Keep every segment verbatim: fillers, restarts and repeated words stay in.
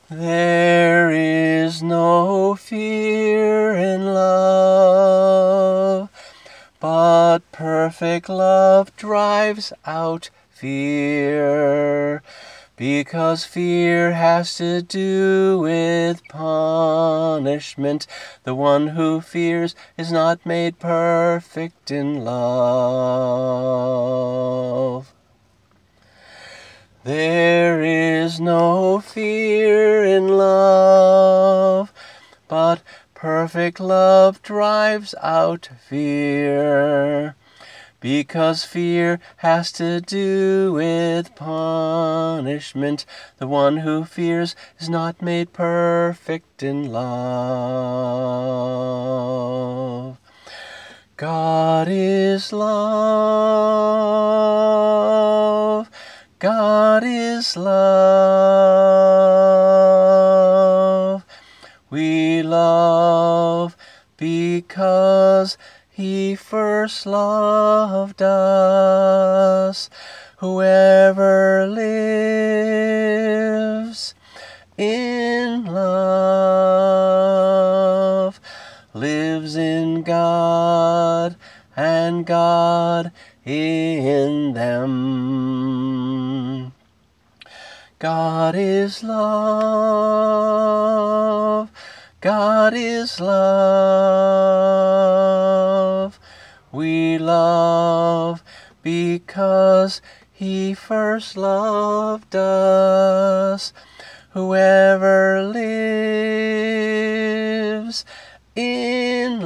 There is no fear in love, but perfect love drives out fear, because fear has to do with punishment. The one who fears is not made perfect in love. There is no fear in love, but perfect love drives out fear, because fear has to do with punishment. The one who fears is not made perfect in love. God is love. God is love. We love because He first loved us. Whoever lives in love lives in God, and God in them. God is love. God is love. We love because He first loved us. Whoever lives in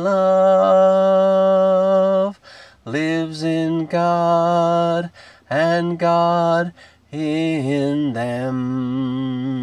love lives in God, and God in them.